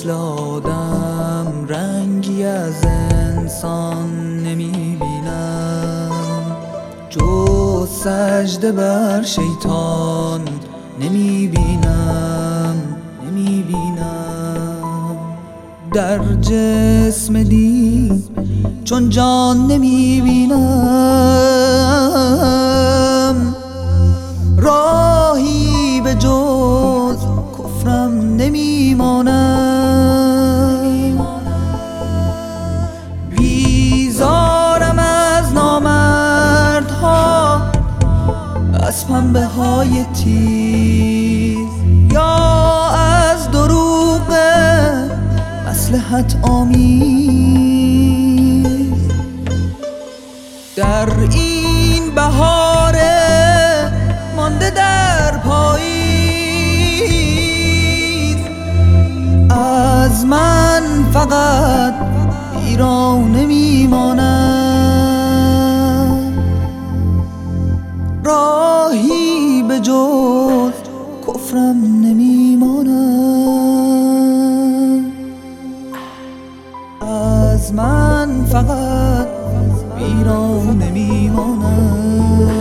مثل آدم رنگی از انسان نمیبینم، جز سجده بر شیطان نمیبینم. در جسم دین چون جان نمیبینم، راهی به جز کفرم نمیمانم. بیزارم از نامردها، از پنبه های تیز، یا از دروغ مصلحت آمیز. در این بهار مانده در پاییز، از من فقط ویرانه میماند، راهی به جز کفرم نمیماند. از من فقط ویرانه میماند.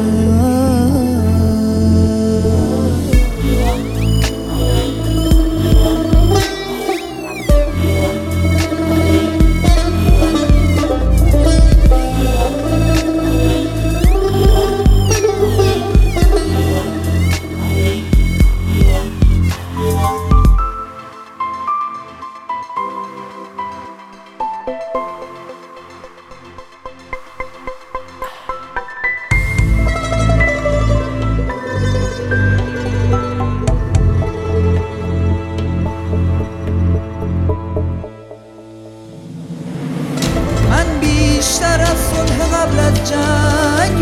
بیشتر از صلح قبل از جنگ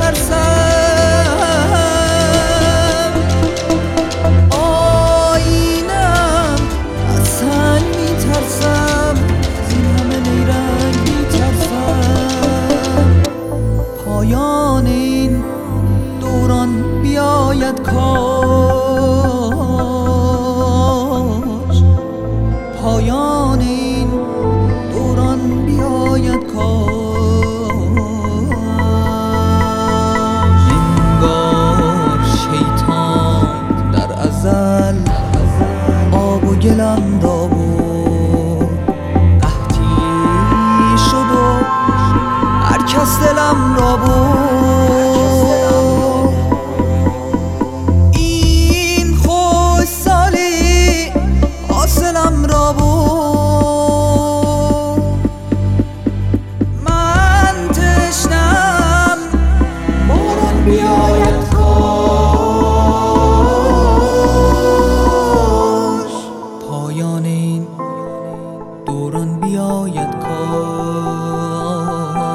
میترسم، آینم از سنگ میترسم، زین همه نیرنگ میترسم. پایان این دوران بیاید کاش، پایان این دوران بیاید کاش. انگار شیطان در ازل آب و گلم را بود، قحطی شد و هر کس دلم را بود. این خوش سالی حاصلم را بود، بیاید کاش. پایان این دوران بیاید کاش.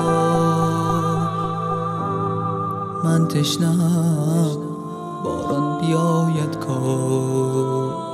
من تشنه‌ام باران بیاید کاش.